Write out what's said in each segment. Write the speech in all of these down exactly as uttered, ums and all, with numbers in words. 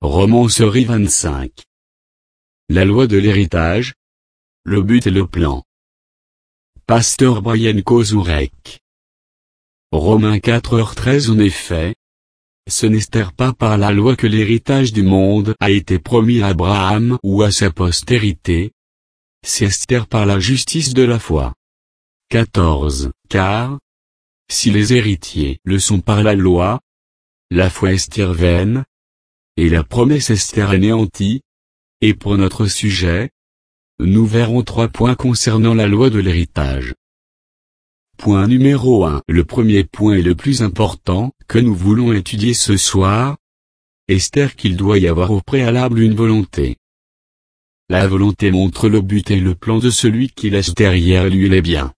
Romancerie vingt-cinq. La loi de l'héritage. Le but et le plan. Pasteur Brian Kozourek. Romains quatre heures treize. En effet, ce n'est pas par la loi que l'héritage du monde a été promis à Abraham ou à sa postérité. C'est par la justice de la foi. quatorze. Car, si les héritiers le sont par la loi, la foi est vaine, et la promesse est anéantie. Et pour notre sujet, nous verrons trois points concernant la loi de l'héritage. Point numéro un. Le premier point est le plus important, que nous voulons étudier ce soir. Est qu'il doit y avoir au préalable une volonté. La volonté montre le but et le plan de celui qui laisse derrière lui les biens.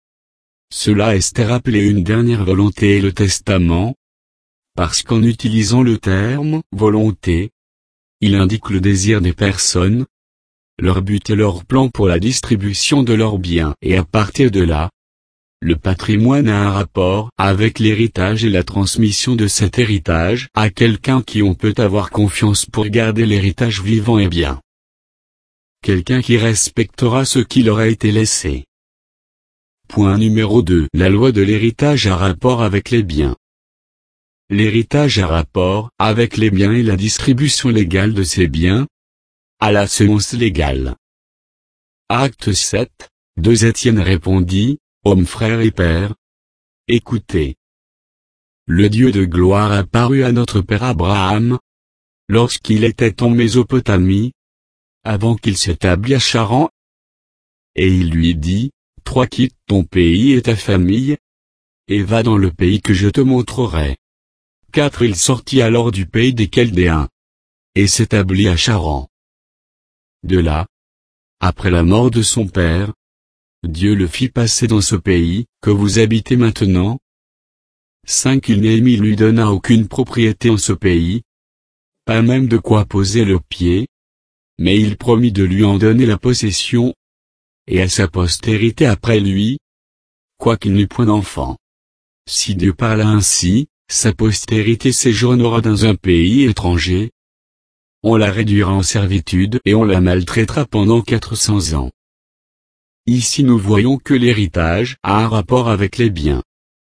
Cela est appelé une dernière volonté et le testament, parce qu'en utilisant le terme « volonté », il indique le désir des personnes, leur but et leur plan pour la distribution de leurs biens, et à partir de là, le patrimoine a un rapport avec l'héritage et la transmission de cet héritage à quelqu'un qui on peut avoir confiance pour garder l'héritage vivant et bien. Quelqu'un qui respectera ce qui leur a été laissé. Point numéro deux. La loi de l'héritage a rapport avec les biens. L'héritage a rapport avec les biens et la distribution légale de ces biens, à la semence légale. Acte sept, deux. Étienne répondit, Homme frère et père, écoutez. Le Dieu de gloire apparut à notre père Abraham, lorsqu'il était en Mésopotamie, avant qu'il s'établît à Charan, et il lui dit, Toi quitte ton pays et ta famille, et va dans le pays que je te montrerai. quatre. Il sortit alors du pays des Chaldéens, et s'établit à Charan. De là, après la mort de son père, Dieu le fit passer dans ce pays, que vous habitez maintenant. cinq. Il Néhémie lui donna aucune propriété en ce pays, pas même de quoi poser le pied, mais il promit de lui en donner la possession, et à sa postérité après lui, quoiqu'il n'eût point d'enfant. Si Dieu parla ainsi, sa postérité séjournera dans un pays étranger. On la réduira en servitude et on la maltraitera pendant quatre cents ans. Ici nous voyons que l'héritage a un rapport avec les biens.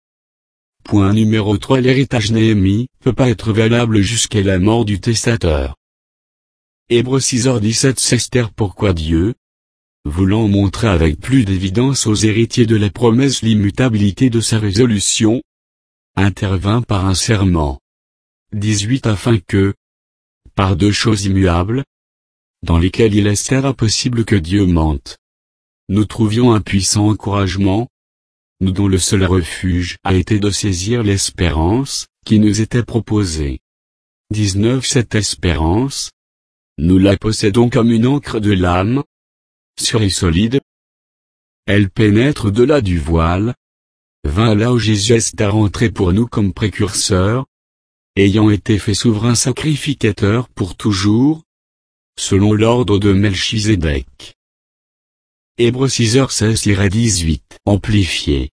Point numéro trois. L'héritage Néhémie peut pas être valable jusqu'à la mort du testateur. Hébreux six heures dix-sept. C'est pourquoi Dieu, voulant montrer avec plus d'évidence aux héritiers de la promesse l'immutabilité de sa résolution, intervint par un serment. dix-huit. Afin que, par deux choses immuables, dans lesquelles il est impossible que Dieu mente, nous trouvions un puissant encouragement, nous dont le seul refuge a été de saisir l'espérance, qui nous était proposée. dix-neuf. Cette espérance, nous la possédons comme une encre de l'âme, sûre et solide. Elle pénètre au-delà du voile, vint là où Jésus est rentré pour nous comme précurseur, ayant été fait souverain sacrificateur pour toujours, selon l'ordre de Melchizedek. Hébreux six heures seize à dix-huit. Amplifié.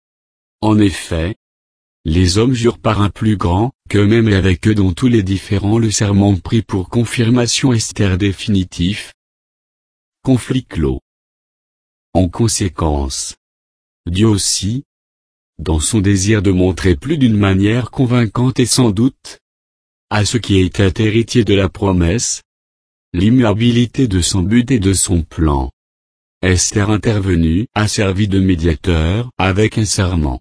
En effet, les hommes jurent par un plus grand, qu'eux-mêmes et avec eux dont tous les différents le serment pris pour confirmation est définitif. Conflit clos. En conséquence, Dieu aussi, dans son désir de montrer plus d'une manière convaincante et sans doute, à ceux qui étaient héritiers de la promesse, l'immuabilité de son but et de son plan, Esther intervenu a servi de médiateur avec un serment.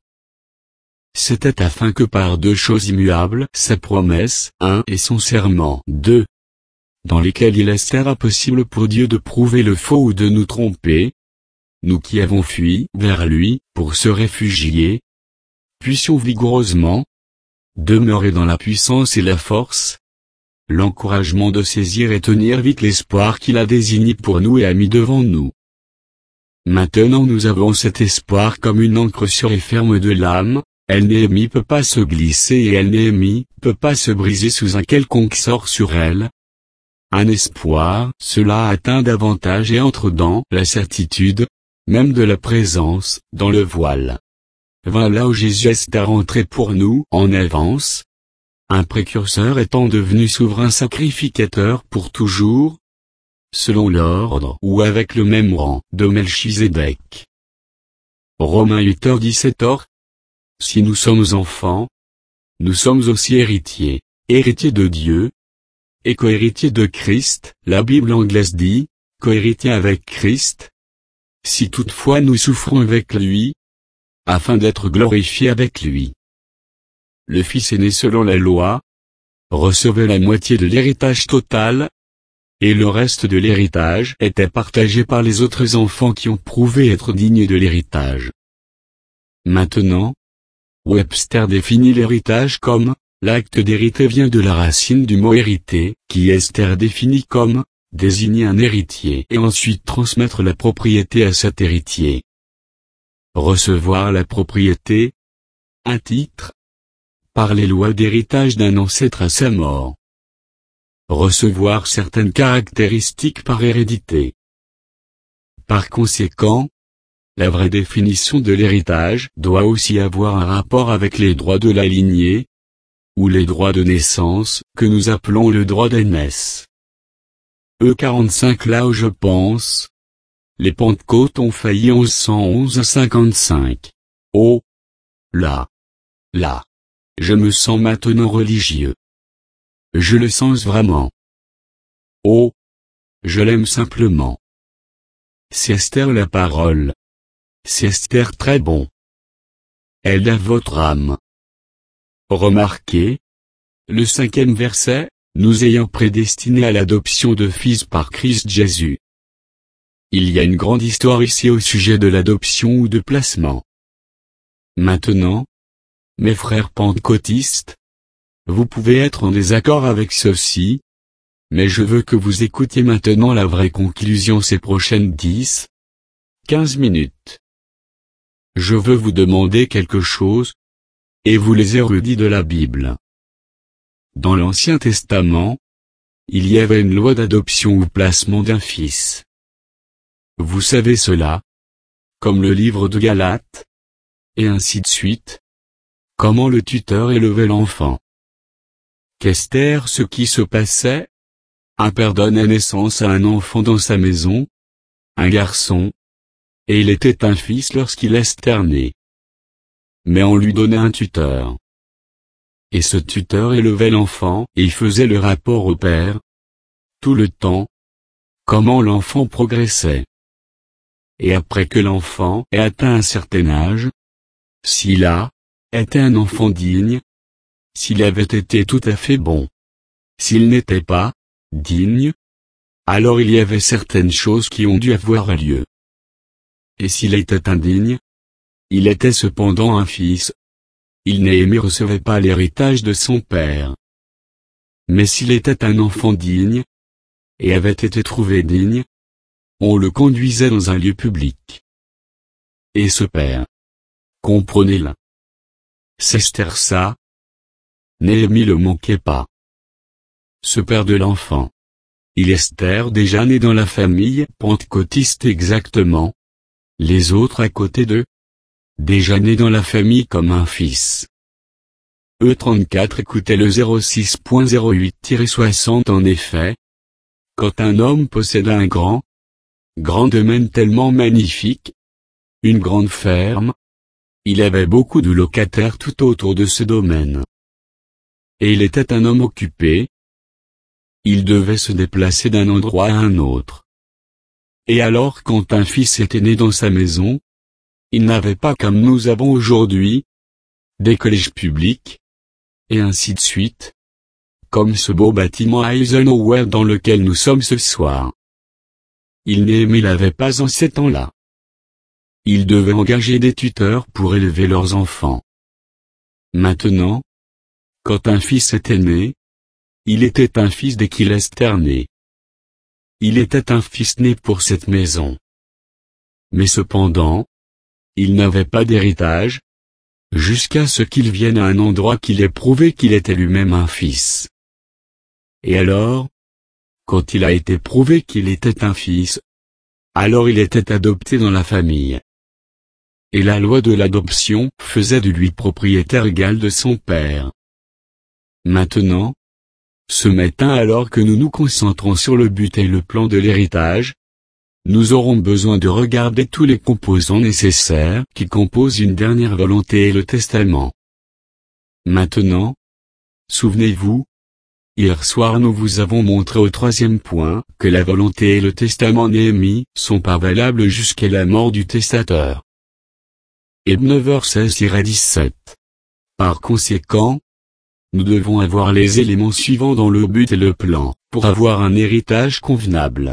C'était afin que par deux choses immuables, sa promesse, un et son serment, deux, dans lesquels il est impossible pour Dieu de prouver le faux ou de nous tromper, nous qui avons fui vers lui pour se réfugier, puissions vigoureusement demeurer dans la puissance et la force, l'encouragement de saisir et tenir vite l'espoir qu'il a désigné pour nous et a mis devant nous. Maintenant nous avons cet espoir comme une encre sûre et ferme de l'âme, elle Néhémie peut pas se glisser et elle Néhémie peut pas se briser sous un quelconque sort sur elle. Un espoir, cela atteint davantage et entre dans la certitude, même de la présence, dans le voile. Vint là où Jésus est rentré pour nous en avance, un précurseur étant devenu souverain sacrificateur pour toujours, selon l'ordre ou avec le même rang de Melchizedek. Romains huit heures dix-sept. Or, si nous sommes enfants, nous sommes aussi héritiers, héritiers de Dieu, et cohéritiers de Christ. La Bible anglaise dit, cohéritiers avec Christ, si toutefois nous souffrons avec lui, afin d'être glorifiés avec lui. Le Fils aîné selon la loi recevait la moitié de l'héritage total, et le reste de l'héritage était partagé par les autres enfants qui ont prouvé être dignes de l'héritage. Maintenant, Webster définit l'héritage comme « l'acte d'hériter vient de la racine du mot hériter, qui Esther définit comme « désigner un héritier et ensuite transmettre la propriété à cet héritier ». Recevoir la propriété, un titre, par les lois d'héritage d'un ancêtre à sa mort. Recevoir certaines caractéristiques par hérédité. Par conséquent, la vraie définition de l'héritage doit aussi avoir un rapport avec les droits de la lignée, ou les droits de naissance, que nous appelons le droit d'aînesse. E quarante-cinq. Là où je pense, les Pentecôtes ont failli onze cent onze à cinquante-cinq. Oh! Là! Là! Je me sens maintenant religieux. Je le sens vraiment. Oh! Je l'aime simplement. C'est Esther la parole. C'est Esther très bon. Elle a votre âme. Remarquez, le cinquième verset, nous ayant prédestinés à l'adoption de fils par Christ Jésus. Il y a une grande histoire ici au sujet de l'adoption ou de placement. Maintenant, mes frères pentecôtistes, vous pouvez être en désaccord avec ceci, mais je veux que vous écoutiez maintenant la vraie conclusion ces prochaines dix, quinze minutes. Je veux vous demander quelque chose, et vous les érudits de la Bible. Dans l'Ancien Testament, il y avait une loi d'adoption ou placement d'un fils. Vous savez cela, comme le livre de Galates, et ainsi de suite, comment le tuteur élevait l'enfant. Qu'Esther ce qui se passait? Un père donnait naissance à un enfant dans sa maison, un garçon, et il était un fils lorsqu'il Esther né. Mais on lui donnait un tuteur. Et ce tuteur élevait l'enfant et faisait le rapport au père, tout le temps, comment l'enfant progressait. Et après que l'enfant ait atteint un certain âge, s'il a été un enfant digne, s'il avait été tout à fait bon, s'il n'était pas digne, alors il y avait certaines choses qui ont dû avoir lieu. Et s'il était indigne, il était cependant un fils. Il n'aimait recevait pas l'héritage de son père. Mais s'il était un enfant digne, et avait été trouvé digne, on le conduisait dans un lieu public. Et ce père, comprenez-le, c'est Esther ça. Néhémie le manquait pas. Ce père de l'enfant, il Esther déjà né dans la famille pentecôtiste exactement, les autres à côté d'eux, déjà né dans la famille comme un fils. E trente-quatre écoutez le zéro six zéro huit soixante en effet, quand un homme possédait un grand, grand domaine tellement magnifique, une grande ferme, il avait beaucoup de locataires tout autour de ce domaine. Et il était un homme occupé. Il devait se déplacer d'un endroit à un autre. Et alors quand un fils était né dans sa maison, il n'avait pas comme nous avons aujourd'hui, des collèges publics, et ainsi de suite, comme ce beau bâtiment Eisenhower dans lequel nous sommes ce soir. Il n'aimait l'avait pas en ces temps-là. Ils devaient engager des tuteurs pour élever leurs enfants. Maintenant, quand un fils était né, il était un fils dès qu'il Esther né. Il était un fils né pour cette maison. Mais cependant, il n'avait pas d'héritage, jusqu'à ce qu'il vienne à un endroit qu'il ait prouvé qu'il était lui-même un fils. Et alors, quand il a été prouvé qu'il était un fils, alors il était adopté dans la famille. Et la loi de l'adoption faisait de lui propriétaire égal de son père. Maintenant, ce matin, alors que nous nous concentrons sur le but et le plan de l'héritage, nous aurons besoin de regarder tous les composants nécessaires qui composent une dernière volonté et le testament. Maintenant, souvenez-vous, hier soir nous vous avons montré au troisième point que la volonté et le testament Néhémie sont pas valables jusqu'à la mort du testateur. Et neuf heures seize à dix-sept. Par conséquent, nous devons avoir les éléments suivants dans le but et le plan, pour avoir un héritage convenable.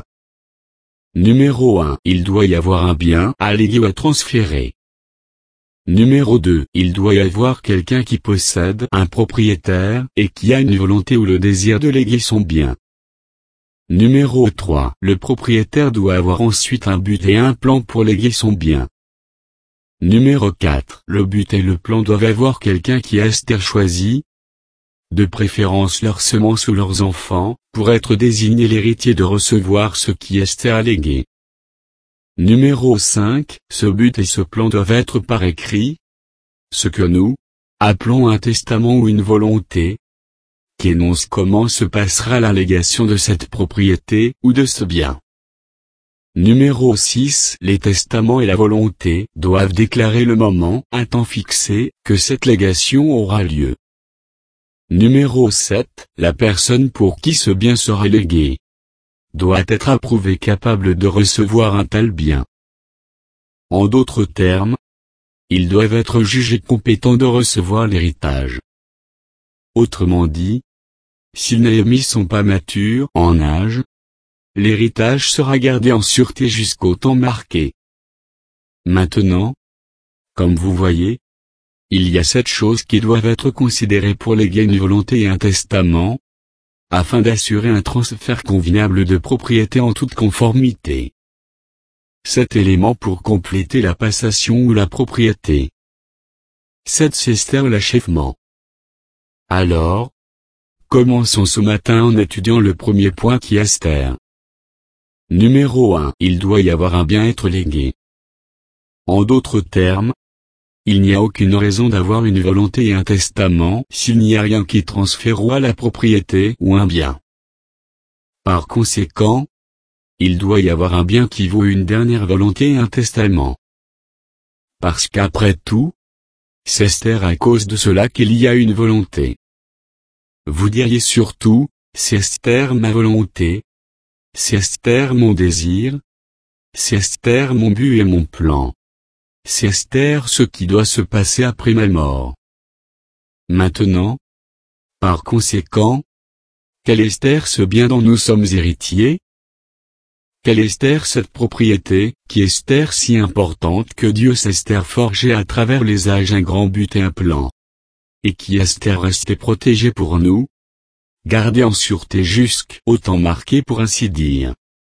Numéro un. Il doit y avoir un bien à léguer ou à transférer. Numéro deux. Il doit y avoir quelqu'un qui possède un propriétaire et qui a une volonté ou le désir de léguer son bien. Numéro trois. Le propriétaire doit avoir ensuite un but et un plan pour léguer son bien. Numéro quatre. Le but et le plan doivent avoir quelqu'un qui a Esther choisi, de préférence leurs semences ou leurs enfants, pour être désigné l'héritier de recevoir ce qui Esther a légué. Numéro cinq. Ce but et ce plan doivent être par écrit, ce que nous appelons un testament ou une volonté, qui énonce comment se passera la légation de cette propriété ou de ce bien. Numéro six. Les testaments et la volonté doivent déclarer le moment, un temps fixé, que cette légation aura lieu. Numéro sept. La personne pour qui ce bien sera légué doit être approuvée capable de recevoir un tel bien. En d'autres termes, ils doivent être jugés compétents de recevoir l'héritage. Autrement dit, si les Néhémies sont pas matures en âge, l'héritage sera gardé en sûreté jusqu'au temps marqué. Maintenant, comme vous voyez, il y a sept choses qui doivent être considérées pour léguer une volonté et un testament, afin d'assurer un transfert convenable de propriété en toute conformité. Sept éléments pour compléter la passation ou la propriété. Sept c'est Esther l'achèvement. Alors, commençons ce matin en étudiant le premier point qui est Esther. Numéro un. Il doit y avoir un bien être légué. En d'autres termes, il n'y a aucune raison d'avoir une volonté et un testament s'il n'y a rien qui transférera la propriété ou un bien. Par conséquent, il doit y avoir un bien qui vaut une dernière volonté et un testament. Parce qu'après tout, c'est Esther à cause de cela qu'il y a une volonté. Vous diriez surtout, c'est Esther ma volonté, c'est Esther mon désir, c'est Esther mon but et mon plan. C'est Esther ce qui doit se passer après ma mort. Maintenant, par conséquent, quelle est Esther ce bien dont nous sommes héritiers? Quelle est Esther cette propriété, qui est Esther si importante que Dieu s'est Esther forgé à travers les âges un grand but et un plan? Et qui Esther resté protégée pour nous, gardée en sûreté jusqu'au temps marqué pour ainsi dire.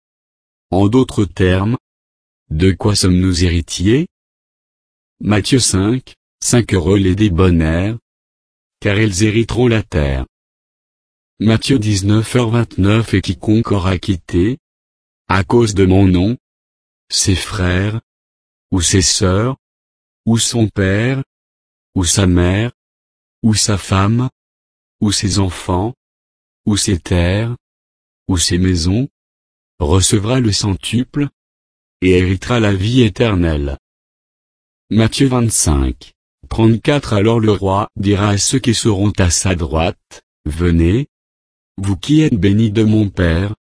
En d'autres termes, de quoi sommes-nous héritiers? Matthieu cinq, cinq heureux les débonnaires, car ils hériteront la terre. Matthieu dix-neuf heures vingt-neuf Et quiconque aura quitté, à cause de mon nom, ses frères, ou ses sœurs, ou son père, ou sa mère, ou sa femme, ou ses enfants, ou ses terres, ou ses maisons, recevra le centuple, et héritera la vie éternelle. Matthieu vingt-cinq, trente-quatre Alors le roi dira à ceux qui seront à sa droite, venez, vous qui êtes bénis de mon Père,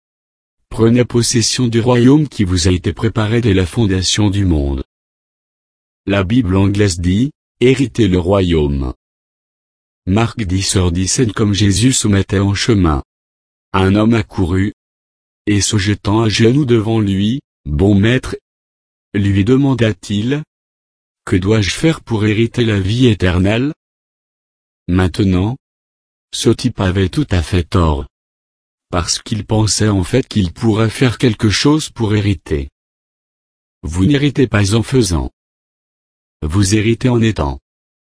prenez possession du royaume qui vous a été préparé dès la fondation du monde. La Bible anglaise dit, héritez le royaume. Marc dix heures dix-sept Comme Jésus se mettait en chemin, un homme accourut, et se jetant à genoux devant lui, bon maître, lui demanda-t-il, que dois-je faire pour hériter la vie éternelle? Maintenant, ce type avait tout à fait tort. Parce qu'il pensait en fait qu'il pourrait faire quelque chose pour hériter. Vous n'héritez pas en faisant. Vous héritez en étant.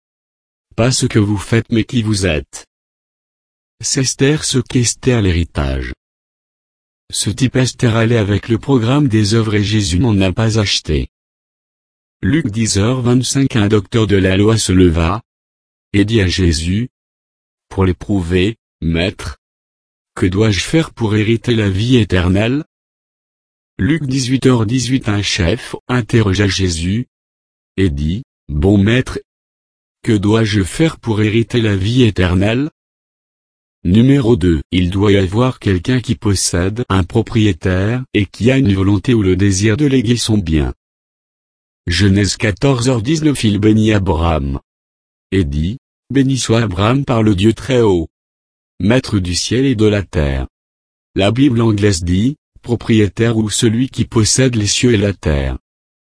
Pas ce que vous faites mais qui vous êtes. C'est Esther ce qu'Esther l'héritage. Ce type Esther allait avec le programme des œuvres et Jésus n'en a pas acheté. Luc dix heures vingt-cinq Un docteur de la loi se leva, et dit à Jésus, pour l'éprouver, Maître, que dois-je faire pour hériter la vie éternelle? Luc dix-huit heures dix-huit. Un chef interrogea Jésus, et dit, Bon Maître, que dois-je faire pour hériter la vie éternelle? Numéro deux. Il doit y avoir quelqu'un qui possède un propriétaire et qui a une volonté ou le désir de léguer son bien. Genèse quatorze heures dix-neuf. Il bénit Abraham, et dit, Béni soit Abraham par le Dieu très haut, Maître du ciel et de la terre. La Bible anglaise dit, propriétaire ou celui qui possède les cieux et la terre.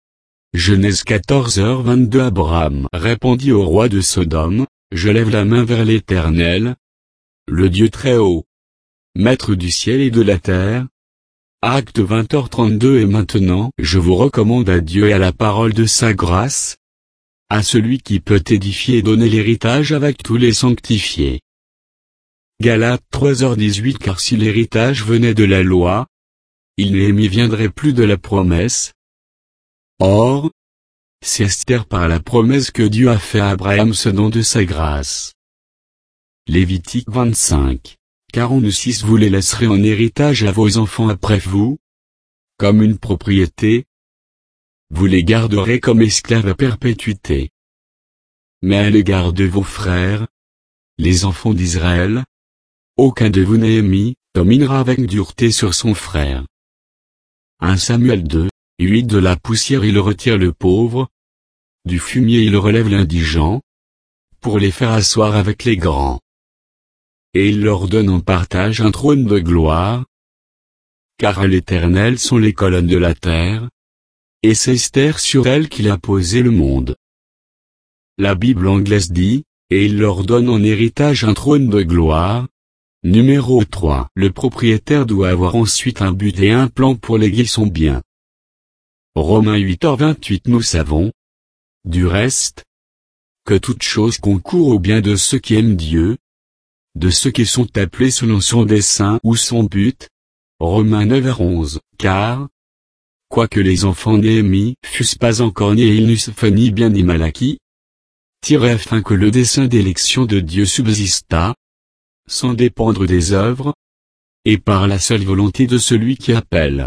Genèse quatorze heures vingt-deux. Abraham répondit au roi de Sodome, Je lève la main vers l'Éternel, le Dieu très haut, Maître du ciel et de la terre. Acte vingt heures trente-deux. Et maintenant je vous recommande à Dieu et à la parole de sa grâce, à celui qui peut édifier et donner l'héritage avec tous les sanctifiés. Galates trois heures dix-huit. Car si l'héritage venait de la loi, il n'y viendrait plus de la promesse. Or, c'est Esther par la promesse que Dieu a fait à Abraham ce don de sa grâce. Lévitique vingt-cinq, quarante-six. Vous les laisserez en héritage à vos enfants après vous, comme une propriété. Vous les garderez comme esclaves à perpétuité. Mais à l'égard de vos frères, les enfants d'Israël, aucun de vous n'est émis, dominera avec dureté sur son frère. un Samuel deux, huit. De la poussière il retire le pauvre, du fumier il relève l'indigent, pour les faire asseoir avec les grands. Et il leur donne en partage un trône de gloire, car à l'Éternel sont les colonnes de la terre, et c'est Esther sur elle qu'il a posé le monde. La Bible anglaise dit, et il leur donne en héritage un trône de gloire. Numéro trois. Le propriétaire doit avoir ensuite un but et un plan pour léguer son bien. Romains huit heures vingt-huit. Nous savons, du reste, que toute chose concourt au bien de ceux qui aiment Dieu, de ceux qui sont appelés selon son dessein ou son but. Romains neuf heures onze. Car, quoique les enfants nés fussent pas encore nés et ils n'eussent fait ni bien ni mal acquis, tiré afin que le dessein d'élection de Dieu subsistât, sans dépendre des œuvres, et par la seule volonté de celui qui appelle.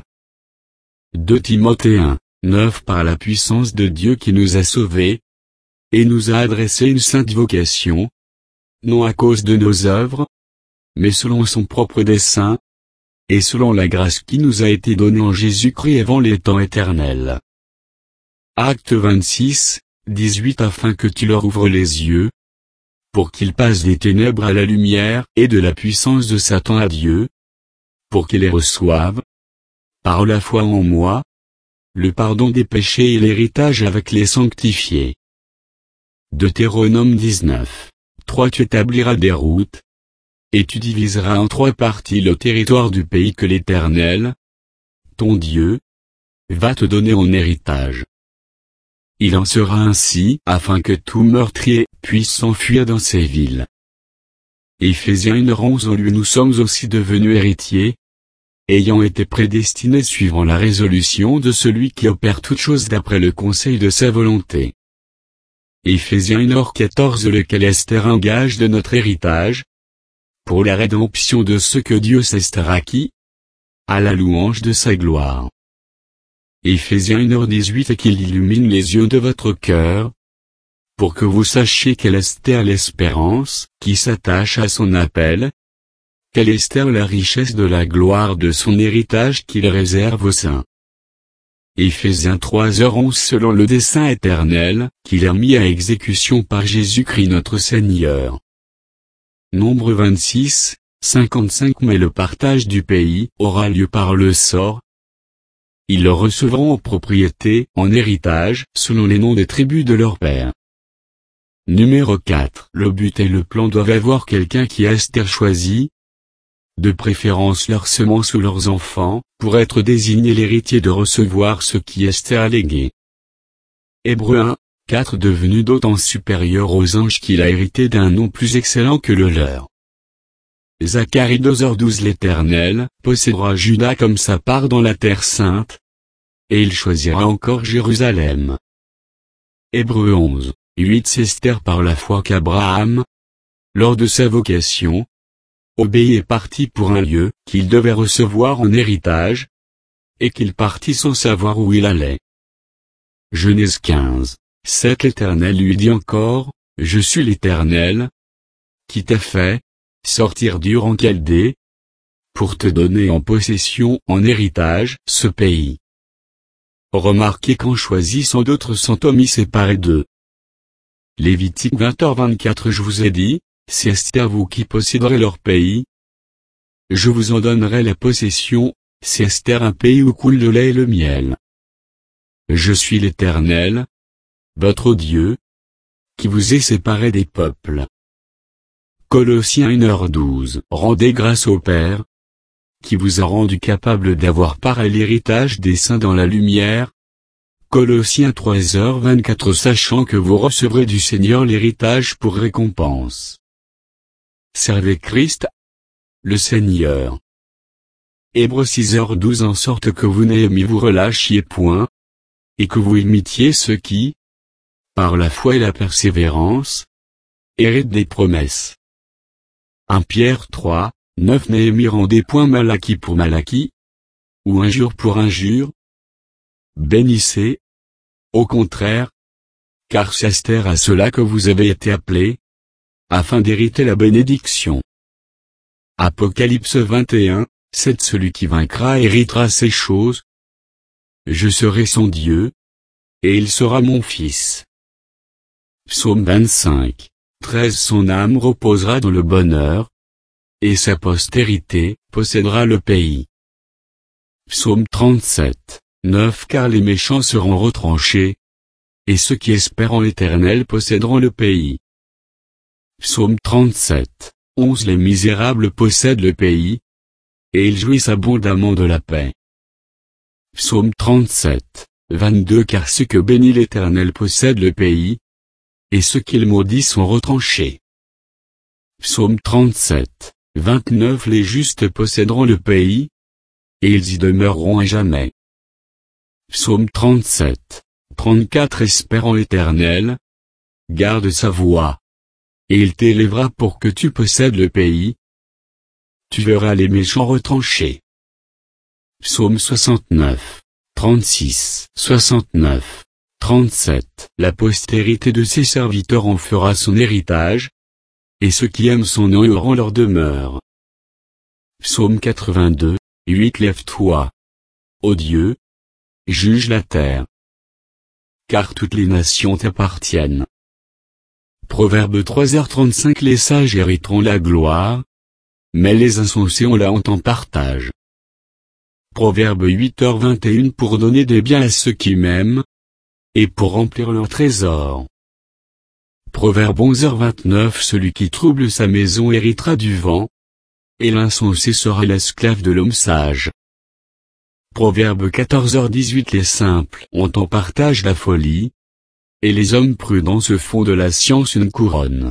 deux Timothée un, neuf. Par la puissance de Dieu qui nous a sauvés, et nous a adressé une sainte vocation, non à cause de nos œuvres, mais selon son propre dessein, et selon la grâce qui nous a été donnée en Jésus-Christ avant les temps éternels. Acte vingt-six, dix-huit. Afin que tu leur ouvres les yeux, pour qu'ils passent des ténèbres à la lumière et de la puissance de Satan à Dieu, pour qu'ils les reçoivent, par la foi en moi, le pardon des péchés et l'héritage avec les sanctifiés. Deutéronome dix-neuf, trois. Tu établiras des routes, et tu diviseras en trois parties le territoire du pays que l'Éternel, ton Dieu, va te donner en héritage. Il en sera ainsi afin que tout meurtrier puisse s'enfuir dans ces villes. Éphésiens un heure onze. En lui nous sommes aussi devenus héritiers, ayant été prédestinés suivant la résolution de celui qui opère toutes choses d'après le conseil de sa volonté. Éphésiens un heure quatorze. Lequel est un gage de notre héritage, pour la rédemption de ceux que Dieu s'est acquis, à la louange de sa gloire. Éphésiens un heure dix-huit. Et qu'il illumine les yeux de votre cœur, pour que vous sachiez quelle est l'espérance qui s'attache à son appel, quelle est la richesse de la gloire de son héritage qu'il réserve aux saints. Éphésiens trois heures onze. Selon le dessein éternel, qu'il a mis à exécution par Jésus-Christ notre Seigneur. Nombre vingt-six, cinquante-cinq. Mais le partage du pays aura lieu par le sort. Ils le recevront en propriété, en héritage, selon les noms des tribus de leur père. Numéro quatre. Le but et le plan doivent avoir quelqu'un qui a Esther choisi, de préférence leurs semences ou leurs enfants, pour être désigné l'héritier de recevoir ce qui Esther a légué. Hébreux un, quatre. Devenu d'autant supérieur aux anges qu'il a hérité d'un nom plus excellent que le leur. Zacharie deux heures douze. L'Éternel possédera Juda comme sa part dans la terre sainte, et il choisira encore Jérusalem. Hébreux onze, huit. C'est Esther par la foi qu'Abraham, lors de sa vocation, obéit et partit pour un lieu qu'il devait recevoir en héritage, et qu'il partit sans savoir où il allait. Genèse quinze, sept L'Éternel lui dit encore, Je suis l'Éternel, qui t'a fait sortir d'Ur en Chaldée, pour te donner en possession en héritage ce pays. Remarquez qu'en choisissant d'autres cent hommes y séparés d'eux. Lévitique vingt heures vingt-quatre Je vous ai dit, c'est à vous qui posséderez leur pays. Je vous en donnerai la possession, c'est un pays où coule le lait et le miel. Je suis l'Éternel, votre Dieu, qui vous ai séparé des peuples. Colossiens une heure douze Rendez grâce au Père, qui vous a rendu capable d'avoir part à l'héritage des saints dans la lumière. Colossiens trois heures vingt-quatre Sachant que vous recevrez du Seigneur l'héritage pour récompense. Servez Christ, le Seigneur. Hébreux six heures douze En sorte que vous n'ayez vous relâchiez point, et que vous imitiez ceux qui, par la foi et la persévérance, héritent des promesses. un Pierre trois, neuf Néhémie rendez point Malachie pour Malachie, ou injure pour injure. Bénissez, au contraire, car c'est à cela que vous avez été appelés, afin d'hériter la bénédiction. Apocalypse vingt et un, sept Celui qui vaincra héritera ces choses. Je serai son Dieu, et il sera mon fils. Psaume vingt-cinq, treize Son âme reposera dans le bonheur, et sa postérité possédera le pays. Psaume trente-sept, neuf Car les méchants seront retranchés, et ceux qui espèrent en l'Éternel posséderont le pays. Psaume trente-sept, onze Les misérables possèdent le pays, et ils jouissent abondamment de la paix. Psaume trente-sept, vingt-deux Car ceux que bénit l'Éternel possèdent le pays, et ceux qu'il maudit sont retranchés. Psaume trente-sept, vingt-neuf Les justes posséderont le pays, et ils y demeureront à jamais. Psaume trente-sept, trente-quatre Espère en l'Éternel, garde sa voie, et il t'élèvera pour que tu possèdes le pays. Tu verras les méchants retranchés. Psaume soixante-neuf, trente-six, soixante-neuf, trente-sept La postérité de ses serviteurs en fera son héritage, et ceux qui aiment son nom auront leur demeure. Psaume quatre-vingt-deux, huit Lève-toi, ô Dieu, juge la terre, car toutes les nations t'appartiennent. Proverbe trois heures trente-cinq Les sages hériteront la gloire, mais les insensés ont la honte en partage. Proverbe huit heures vingt et un Pour donner des biens à ceux qui m'aiment, et pour remplir leur trésor. Proverbe onze heures vingt-neuf Celui qui trouble sa maison héritera du vent, et l'insensé sera l'esclave de l'homme sage. Proverbe quatorze heures dix-huit Les simples ont en partage la folie, et les hommes prudents se font de la science une couronne.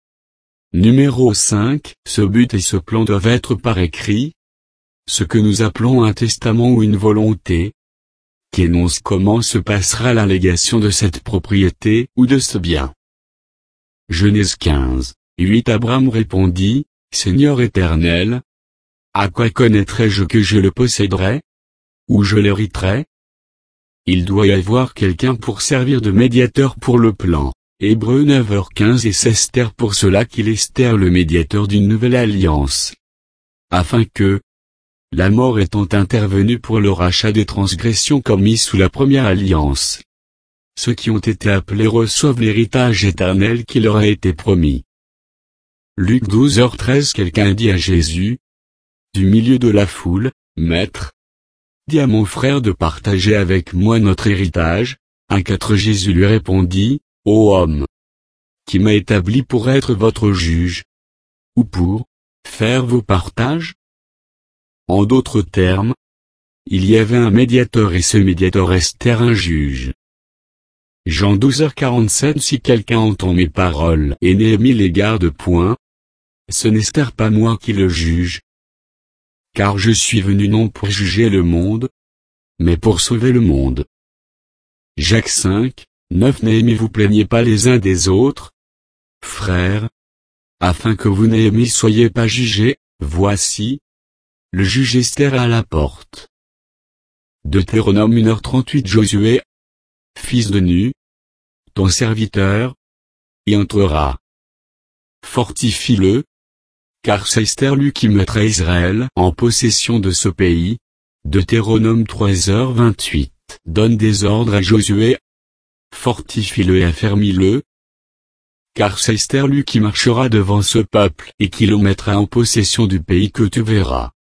Numéro cinq Ce but et ce plan doivent être par écrit, ce que nous appelons un testament ou une volonté, qui énonce comment se passera l'allégation de cette propriété ou de ce bien. Genèse quinze, huit Abraham répondit, Seigneur éternel, à quoi connaîtrai-je que je le posséderai, ou je l'hériterai? Il doit y avoir quelqu'un pour servir de médiateur pour le plan. Hébreux neuf heures quinze Et c'est Esther pour cela qu'il est Esther le médiateur d'une nouvelle alliance. Afin que, la mort étant intervenue pour le rachat des transgressions commises sous la première alliance, ceux qui ont été appelés reçoivent l'héritage éternel qui leur a été promis. Luc douze heures treize Quelqu'un dit à Jésus, du milieu de la foule, Maître, dis à mon frère de partager avec moi notre héritage. un quatre Jésus lui répondit, Ô homme, qui m'a établi pour être votre juge, ou pour faire vos partages? En d'autres termes, il y avait un médiateur et ce médiateur Esther un juge. Jean douze heures quarante-sept Si quelqu'un entend mes paroles et Néhémie les garde point, ce n'est Esther pas moi qui le juge. Car je suis venu non pour juger le monde, mais pour sauver le monde. Jacques cinq, neuf Néhémie Vous plaignez pas les uns des autres, frères, afin que vous Néhémie soyez pas jugés, voici, le juge Esther est à la porte. Deutéronome une heure trente-huit Josué, fils de Nu, ton serviteur, y entrera. Fortifie-le, car c'est Esther lui qui mettra Israël en possession de ce pays. Deutéronome trois heures vingt-huit, donne des ordres à Josué. Fortifie-le et affermis-le, car c'est Esther lui qui marchera devant ce peuple et qui le mettra en possession du pays que tu verras.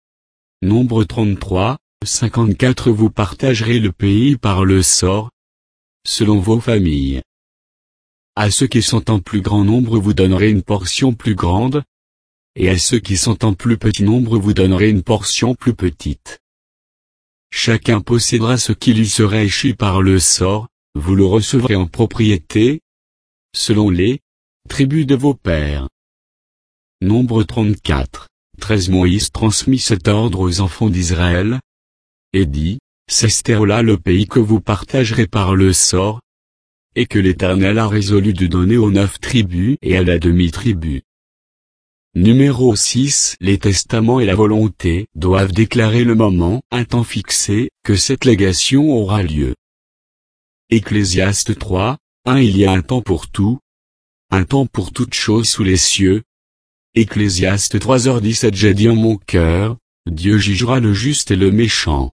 Nombre trente-trois, cinquante-quatre Vous partagerez le pays par le sort, selon vos familles. À ceux qui sont en plus grand nombre vous donnerez une portion plus grande, et à ceux qui sont en plus petit nombre vous donnerez une portion plus petite. Chacun possédera ce qui lui sera échu par le sort, vous le recevrez en propriété, selon les tribus de vos pères. Nombre trente-quatre, treize Moïse transmit cet ordre aux enfants d'Israël, et dit, c'est Esther là le pays que vous partagerez par le sort, et que l'Éternel a résolu de donner aux neuf tribus et à la demi-tribu. Numéro six Les testaments et la volonté doivent déclarer le moment, un temps fixé, que cette légation aura lieu. Ecclésiaste trois, un Il y a un temps pour tout, un temps pour toute chose sous les cieux. Ecclésiaste trois heures dix-sept J'ai dit en mon cœur, Dieu jugera le juste et le méchant.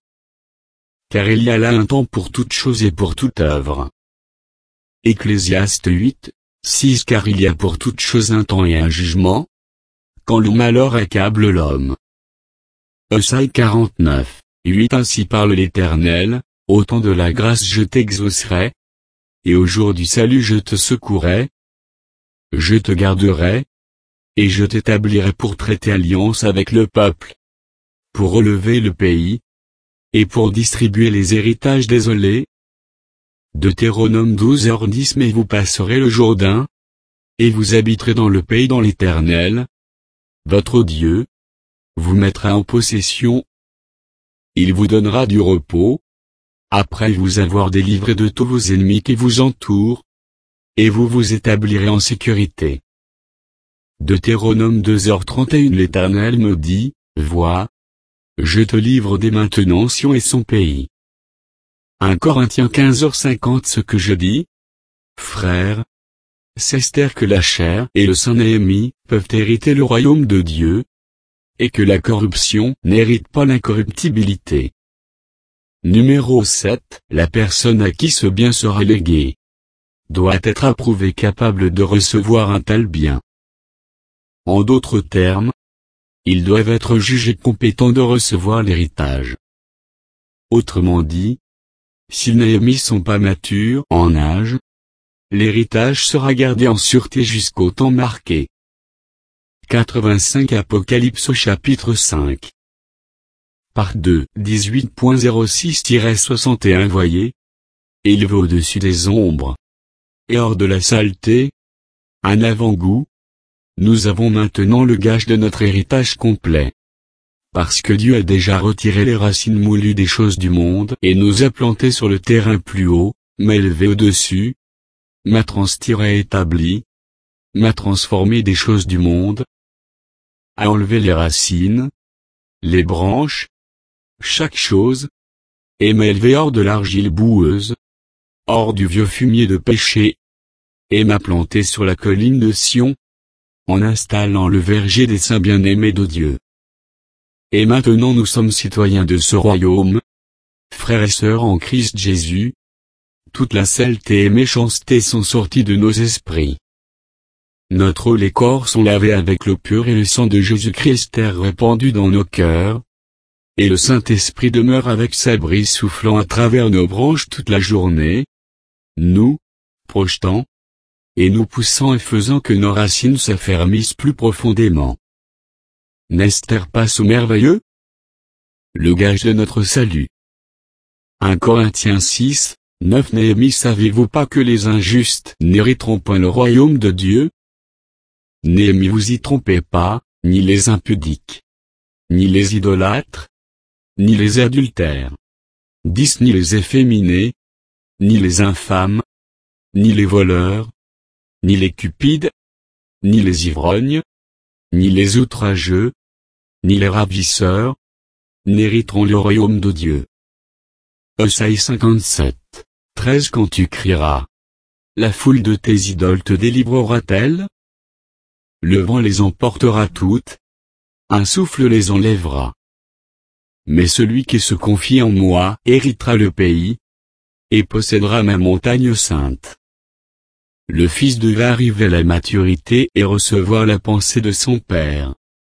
Car il y a là un temps pour toute chose et pour toute œuvre. Ecclésiaste huit, six Car il y a pour toute chose un temps et un jugement, quand le malheur accable l'homme. Esaïe quarante-neuf, huit Ainsi parle l'Éternel, au temps de la grâce je t'exaucerai, et au jour du salut je te secourrai, je te garderai, et je t'établirai pour traiter alliance avec le peuple, pour relever le pays, et pour distribuer les héritages désolés. Deutéronome douze heures dix Mais vous passerez le Jourdain, et vous habiterez dans le pays dont l'Éternel, votre Dieu, vous mettra en possession. Il vous donnera du repos, après vous avoir délivré de tous vos ennemis qui vous entourent, et vous vous établirez en sécurité. Deutéronome deux heures trente et une L'Éternel me dit, vois, je te livre dès maintenant Sion et son pays. un Corinthiens quinze heures cinquante Ce que je dis, frères, c'est Esther que la chair et le saint Néhémie peuvent hériter le royaume de Dieu, et que la corruption n'hérite pas l'incorruptibilité. Numéro sept La personne à qui ce bien sera légué doit être approuvée capable de recevoir un tel bien. En d'autres termes, ils doivent être jugés compétents de recevoir l'héritage. Autrement dit, si les Néhémies sont pas matures en âge, l'héritage sera gardé en sûreté jusqu'au temps marqué. quatre-vingt-cinq Apocalypse au chapitre cinq. Part deux, dix-huit zéro six soixante et un Voyez, élevé au-dessus des ombres, et hors de la saleté, un avant-goût, nous avons maintenant le gage de notre héritage complet. Parce que Dieu a déjà retiré les racines moulues des choses du monde et nous a plantés sur le terrain plus haut, m'a élevé au-dessus, m'a transtiré et établi, m'a transformé des choses du monde, a enlevé les racines, les branches, chaque chose, et m'a élevé hors de l'argile boueuse, hors du vieux fumier de péché, et m'a planté sur la colline de Sion, en installant le verger des saints bien-aimés de Dieu. Et maintenant nous sommes citoyens de ce royaume, frères et sœurs en Christ Jésus, toute la saleté et méchanceté sont sorties de nos esprits. Notre eau les corps sont lavés avec l'eau pure et le sang de Jésus-Christ est répandu dans nos cœurs, et le Saint-Esprit demeure avec sa brise soufflant à travers nos branches toute la journée, nous, projetant, et nous poussant et faisant que nos racines s'affermissent plus profondément. N'est-ce pas ce merveilleux? Le gage de notre salut. un Corinthiens six, neuf Néhémie Savez-vous pas que les injustes n'hériteront point le royaume de Dieu? Néhémie Vous y trompez pas, ni les impudiques, ni les idolâtres, ni les adultères, dix ni les efféminés, ni les infâmes, ni les voleurs, ni les cupides, ni les ivrognes, ni les outrageux, ni les ravisseurs, n'hériteront le royaume de Dieu. Esaïe cinquante-sept, treize Quand tu crieras, la foule de tes idoles te délivrera-t-elle? Le vent les emportera toutes, un souffle les enlèvera. Mais celui qui se confie en moi héritera le pays, et possédera ma montagne sainte. Le fils devait arriver à la maturité et recevoir la pensée de son père.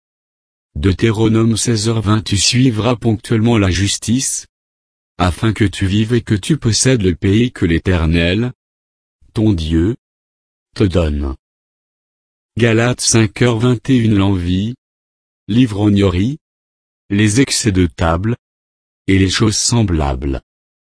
Deutéronome seize heures vingt Tu suivras ponctuellement la justice, afin que tu vives et que tu possèdes le pays que l'Éternel, ton Dieu, te donne. Galates cinq heures vingt et un L'envie, l'ivrognerie, les excès de table, et les choses semblables.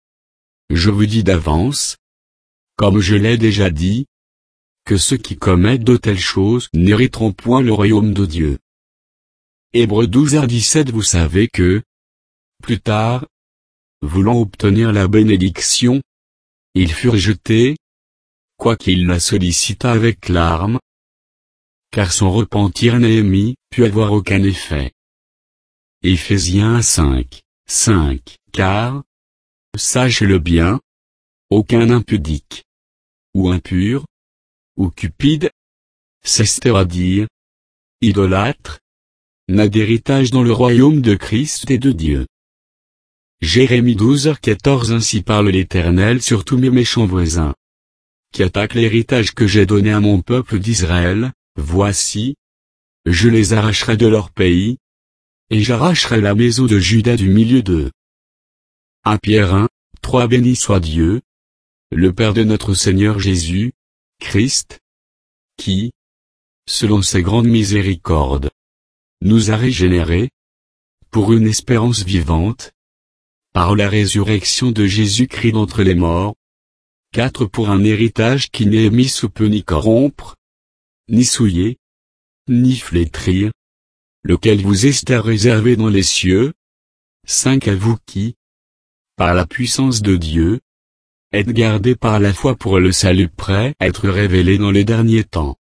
Je vous dis d'avance, comme je l'ai déjà dit, que ceux qui commettent de telles choses n'hériteront point le royaume de Dieu. Hébreux douze heures dix-sept Vous savez que, plus tard, voulant obtenir la bénédiction, ils furent jetés, quoiqu'il la sollicita avec larmes, car son repentir n'émit pu avoir aucun effet. Éphésiens cinq, cinq Car, sache-le bien, aucun impudique, ou impur, ou cupide, c'est-à-dire, idolâtre, n'a d'héritage dans le royaume de Christ et de Dieu. Jérémie douze heures quatorze Ainsi parle l'Éternel sur tous mes méchants voisins, qui attaquent l'héritage que j'ai donné à mon peuple d'Israël. Voici, je les arracherai de leur pays, et j'arracherai la maison de Juda du milieu d'eux. un Pierre un, trois Béni soit Dieu, le Père de notre Seigneur Jésus, Christ, qui, selon ses grandes miséricordes, nous a régénérés, pour une espérance vivante, par la résurrection de Jésus-Christ d'entre les morts, quatre Pour un héritage qui n'est mis sous peu ni corrompre, ni souiller, ni flétrir, lequel vous est réservé dans les cieux, cinq À vous qui, par la puissance de Dieu, êtes gardés par la foi pour le salut prêt à être révélé dans les derniers temps.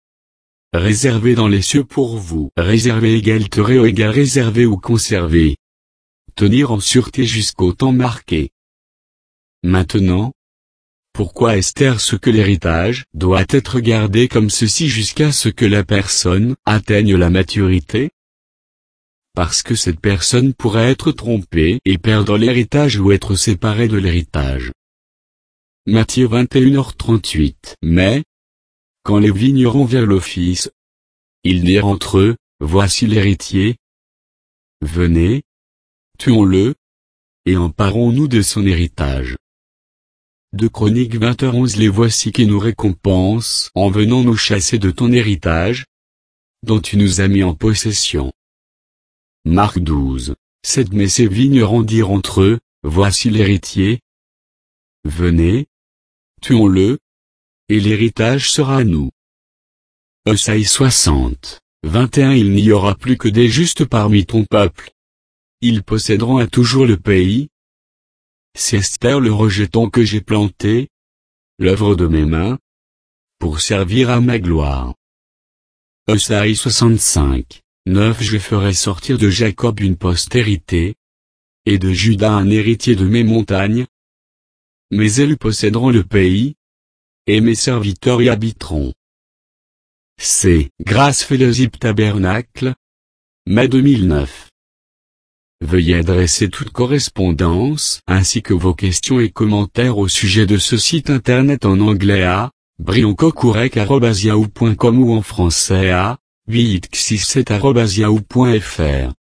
Réservé dans les cieux pour vous, réservé égal terre égal réservé ou conservé. Tenir en sûreté jusqu'au temps marqué. Maintenant, pourquoi est-ce ce que l'héritage doit être gardé comme ceci jusqu'à ce que la personne atteigne la maturité? Parce que cette personne pourrait être trompée et perdre l'héritage ou être séparée de l'héritage. Matthieu vingt et une heures trente-huit Mais, quand les vignerons virent le fils, ils dirent entre eux, voici l'héritier. Venez, tuons-le, et emparons-nous de son héritage. deux Chroniques vingt heures onze Les voici qui nous récompensent en venant nous chasser de ton héritage, dont tu nous as mis en possession. Marc douze, sept Mais ces vignerons dirent entre eux, voici l'héritier. Venez, tuons-le, et l'héritage sera à nous. Esaïe soixante, vingt et un Il n'y aura plus que des justes parmi ton peuple. Ils posséderont à toujours le pays. C'est Esther le rejeton que j'ai planté, l'œuvre de mes mains, pour servir à ma gloire. Esaïe soixante-cinq, neuf Je ferai sortir de Jacob une postérité, et de Juda un héritier de mes montagnes. Mes élus posséderont le pays, et mes serviteurs y habiteront. C'est Grâce Fellowship Tabernacle, mai deux mille neuf. Veuillez adresser toute correspondance ainsi que vos questions et commentaires au sujet de ce site internet en anglais à brioncocourec arobase yahoo point com ou en français à huit six sept arobase yahoo point fr.